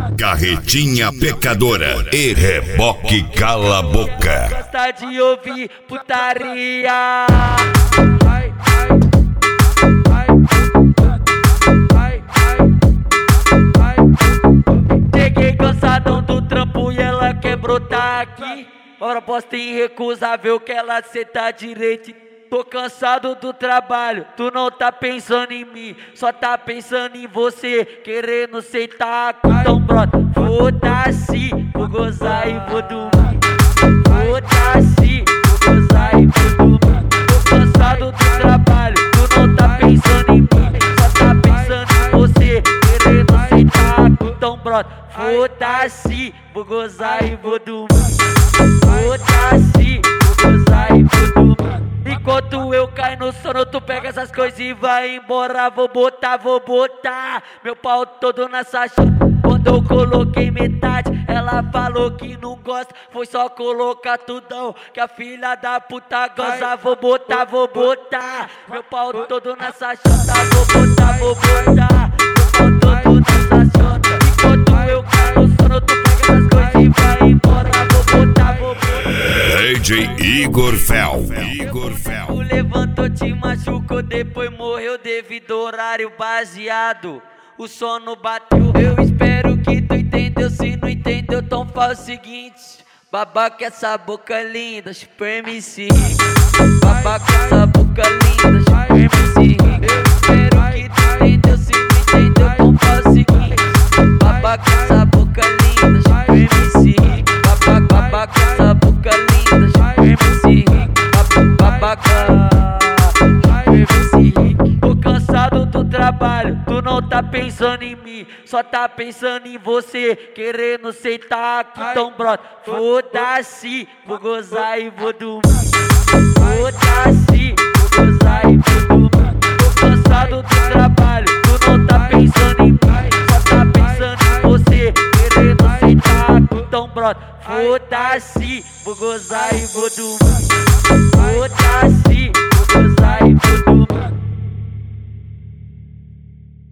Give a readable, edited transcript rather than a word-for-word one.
Carretinha pecadora e reboque cala a boca. Gosta de ouvir putaria. Cheguei cansadão do trampo e ela quer brotar aqui. Proposta irrecusável que ela senta direito. Tô cansado do trabalho, tu não tá pensando em mim, só tá pensando em você, querendo sentar aqui. Então brota, foda-se, vou gozar e vou dormir. Foda-se, vou gozar e vou dormir. Tô cansado do trabalho, tu não tá pensando em mim, só tá pensando em você, querendo sentar aqui. Então brota, foda-se, vou gozar e vou dormir. Foda-se, vou gozar e vou dormir. Enquanto eu caio no sono, tu pega essas coisas e vai embora. Vou botar meu pau todo nessa chave. Quando eu coloquei metade, ela falou que não gosta. Foi só colocar tudão, que a filha da puta goza. Vou botar meu pau todo nessa chave. Vou botar meu pau todo nessa chave. Enquanto eu caio no sono, tu pega essas coisas e vai embora. Vou botar DJ Igor Fel. Tu levantou, te machucou, depois morreu devido ao horário baseado. O sono bateu, eu espero que tu entendeu. Se não entendeu, então faz o seguinte: babaca essa boca linda, espreme esse rico. Babaca essa boca linda, espreme esse rico. Eu espero que tu entendeu. Se não entendeu, então faz o seguinte: babaca essa boca linda, espreme esse rico. Babaca essa boca linda, espreme esse rico. Babaca, tô cansado do trabalho, tu não tá pensando em mim, só tá pensando em você, querendo sentar aqui. Então brota, foda-se, vou gozar e vou dormir. Foda-se, vou gozar e vou dormir. Tô cansado do trabalho, tu não tá pensando em mim, só tá pensando em você, querendo sentar aqui. Então brota, foda-se, vou gozar e vou dormir. Foda-se, vou gozar e vou dormir.